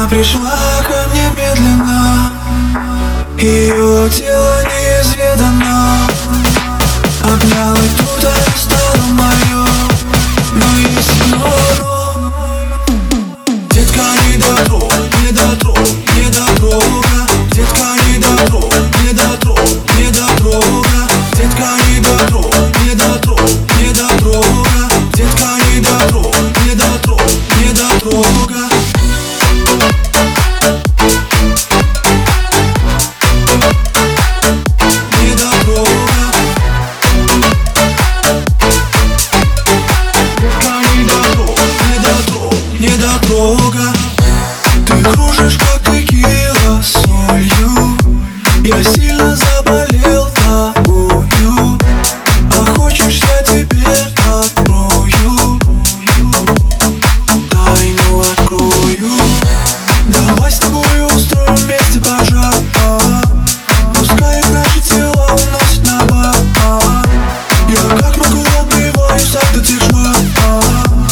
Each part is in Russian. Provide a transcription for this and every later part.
Она пришла ко мне медленно, ее тело неизведано. Обнял и тут она стала моё, но есть одно но. Детка, не дотрог, не дотрог, не дотрога. Детка, не дотрог, не дотрог, не дотрога. Детка, не дотрог, не дотрог, не дотрога. Детка, не дотрог, не дотрог, не дотрога. Недотрога. Ты кружишь, как текила солью. Я сильно заболел тобою, а хочешь, я тебе открою, тайну открою. Давай с тобой устроим вместе пожар, пускай наши тела уносят на бар. Я как могу отбиваюсь от этих жмат,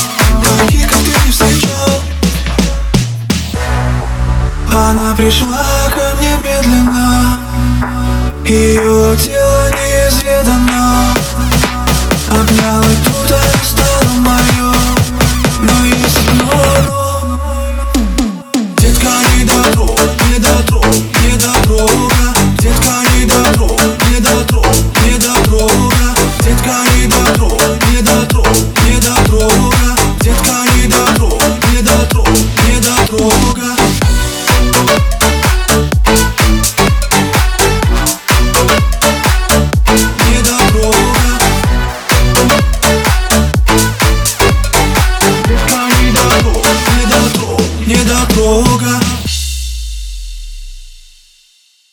таких, как ты, не встречал. Она пришла